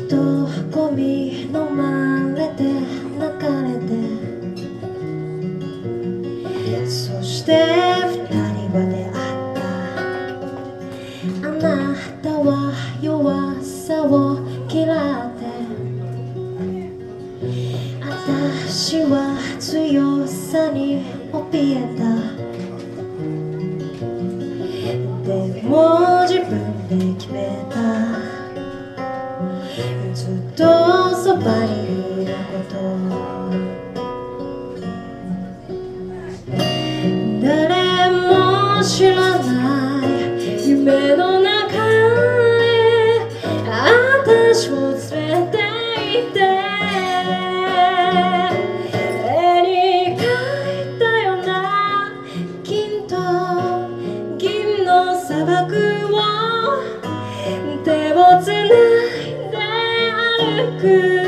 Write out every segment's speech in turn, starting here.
とゴミ飲まれて泣かれて、そして二人は出会った。あなたは弱さを嫌って、私は強さに怯えた。でも自分で決めた。ずっとそばにいること。誰も知らない夢の中へ私を連れて行って、絵に描いたような金と銀の砂漠を手をつないで歩く。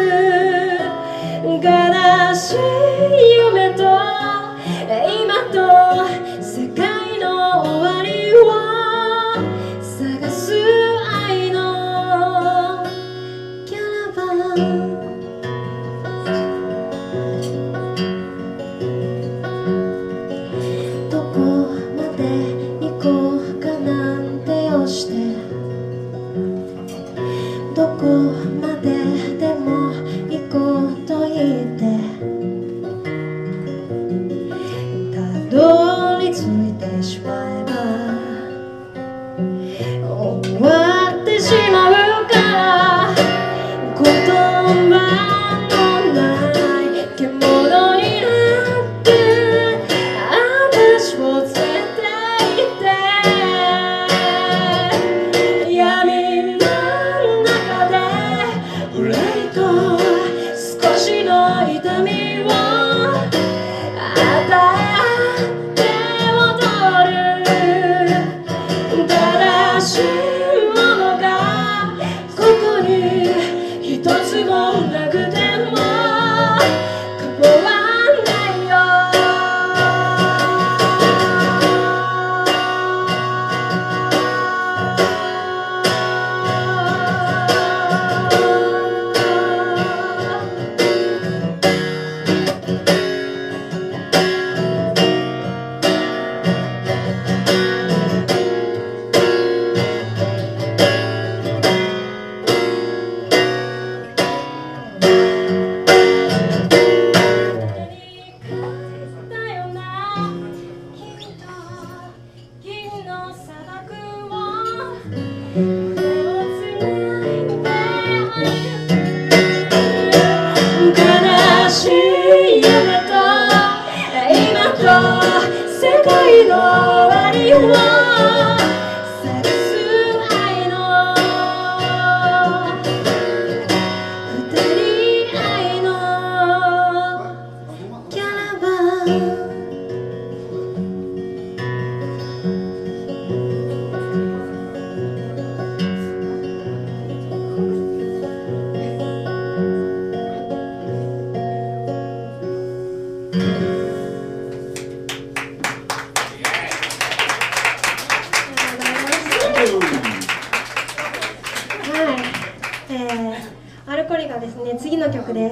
悲しい夢と今と世界の終わりを探す愛のキャラバン。どこまで行こうかなんて押して、どこまででも行こうと言って、たどり着いてしまえば終わってしまうから、言葉のない獣になって私を連れて行って、闇の中で憂いと少しの痛みを与えて踊る。正しいものがここに一つもなくても構わないよ。悲しい夢と今と世界の終わりを探す愛の二人愛のキャラバン。はい、アルコリがですね、次の曲です。